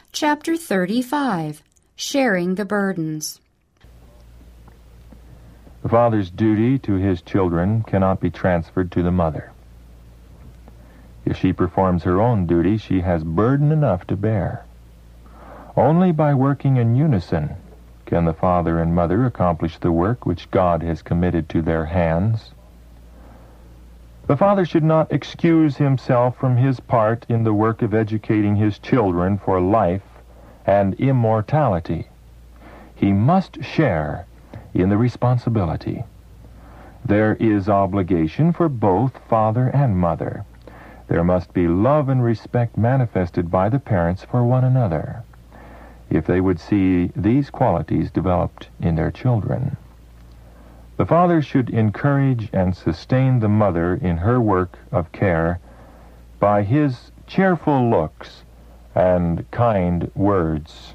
Chapter 35. Sharing the Burdens. The father's duty to his children cannot be transferred to the mother. If she performs her own duty, she has burden enough to bear. Only by working in unison can the father and mother accomplish the work which God has committed to their hands. The father should not excuse himself from his part in the work of educating his children for life and immortality. He must share in the responsibility. There is obligation for both father and mother. There must be love and respect manifested by the parents for one another, if they would see these qualities developed in their children. The father should encourage and sustain the mother in her work of care by his cheerful looks and kind words.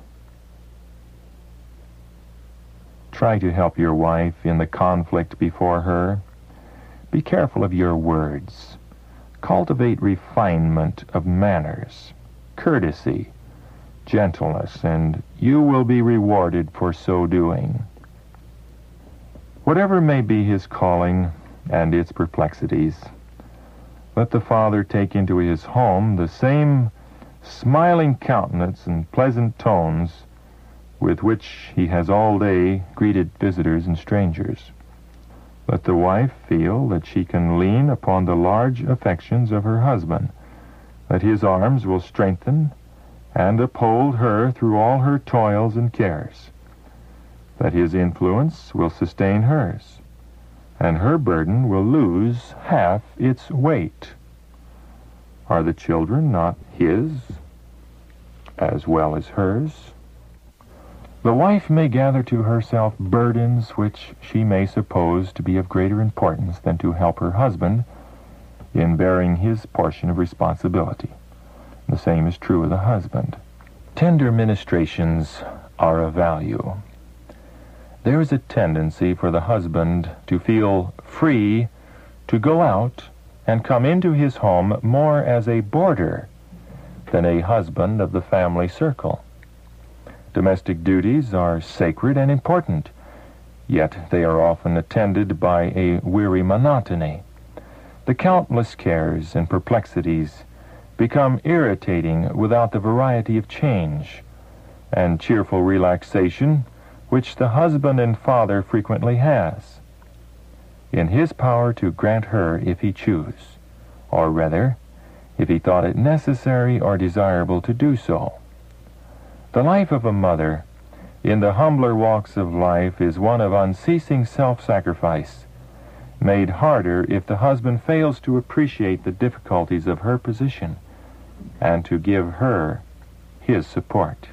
Try to help your wife in the conflict before her. Be careful of your words. Cultivate refinement of manners, courtesy, gentleness, and you will be rewarded for so doing. Whatever may be his calling and its perplexities, let the father take into his home the same smiling countenance and pleasant tones with which he has all day greeted visitors and strangers. Let the wife feel that she can lean upon the large affections of her husband, that his arms will strengthen and uphold her through all her toils and cares, that his influence will sustain hers, and her burden will lose half its weight. Are the children not his as well as hers? The wife may gather to herself burdens which she may suppose to be of greater importance than to help her husband in bearing his portion of responsibility. The same is true of the husband. Tender ministrations are of value. There is a tendency for the husband to feel free to go out and come into his home more as a boarder than a husband of the family circle. Domestic duties are sacred and important, yet they are often attended by a weary monotony. The countless cares and perplexities become irritating without the variety of change and cheerful relaxation which the husband and father frequently has, in his power to grant her if he choose, or rather, if he thought it necessary or desirable to do so. The life of a mother in the humbler walks of life is one of unceasing self-sacrifice, made harder if the husband fails to appreciate the difficulties of her position and to give her his support.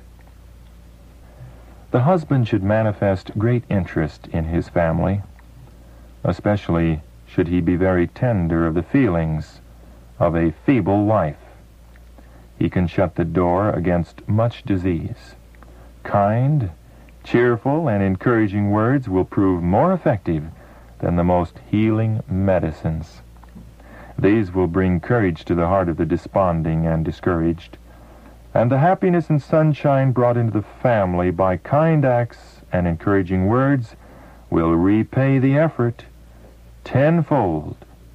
The husband should manifest great interest in his family, especially should he be very tender of the feelings of a feeble wife. He can shut the door against much disease. Kind, cheerful, and encouraging words will prove more effective than the most healing medicines. These will bring courage to the heart of the desponding and discouraged, and the happiness and sunshine brought into the family by kind acts and encouraging words will repay the effort tenfold.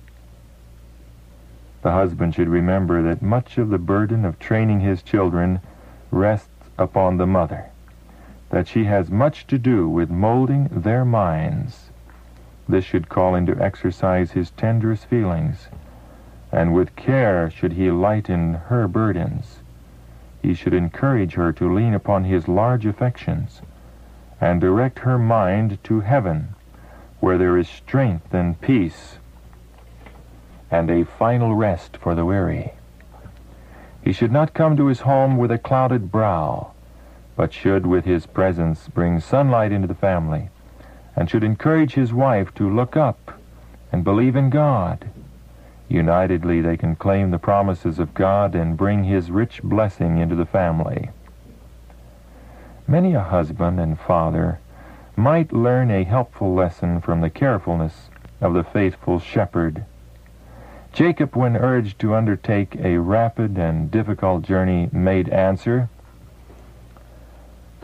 The husband should remember that much of the burden of training his children rests upon the mother, that she has much to do with molding their minds. This should call into exercise his tenderest feelings, and with care should he lighten her burdens. He should encourage her to lean upon his large affections and direct her mind to heaven, where there is strength and peace and a final rest for the weary. He should not come to his home with a clouded brow, but should with his presence bring sunlight into the family, and should encourage his wife to look up and believe in God. Unitedly they can claim the promises of God and bring his rich blessing into the family. Many a husband and father might learn a helpful lesson from the carefulness of the faithful shepherd. Jacob, when urged to undertake a rapid and difficult journey, made answer,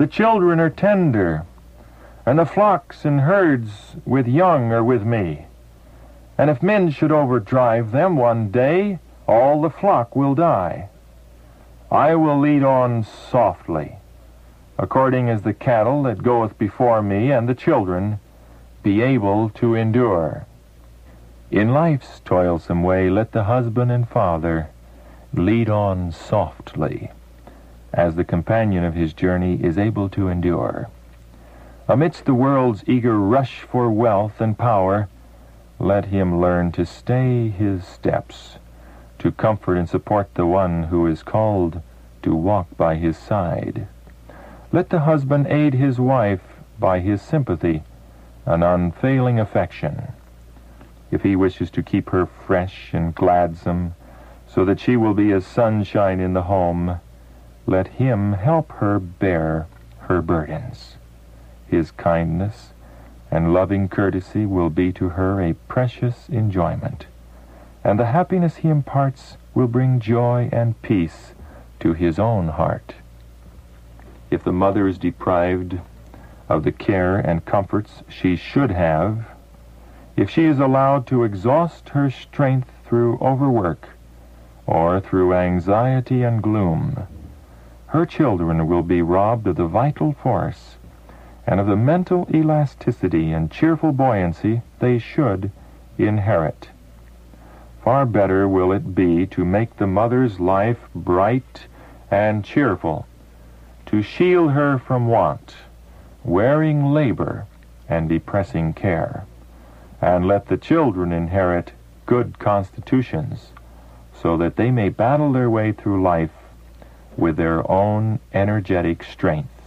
The children are tender, and the flocks and herds with young are with me. And if men should overdrive them one day, all the flock will die. I will lead on softly, according as the cattle that goeth before me, and the children be able to endure. In life's toilsome way let the husband and father lead on softly, as the companion of his journey is able to endure. Amidst the world's eager rush for wealth and power, let him learn to stay his steps, to comfort and support the one who is called to walk by his side. Let the husband aid his wife by his sympathy and unfailing affection. If he wishes to keep her fresh and gladsome, so that she will be as sunshine in the home, let him help her bear her burdens. His kindness and loving courtesy will be to her a precious enjoyment, and the happiness he imparts will bring joy and peace to his own heart. If the mother is deprived of the care and comforts she should have, if she is allowed to exhaust her strength through overwork or through anxiety and gloom, her children will be robbed of the vital force and of the mental elasticity and cheerful buoyancy they should inherit. Far better will it be to make the mother's life bright and cheerful, to shield her from want, wearing labor, and depressing care, and let the children inherit good constitutions, so that they may battle their way through life with their own energetic strength.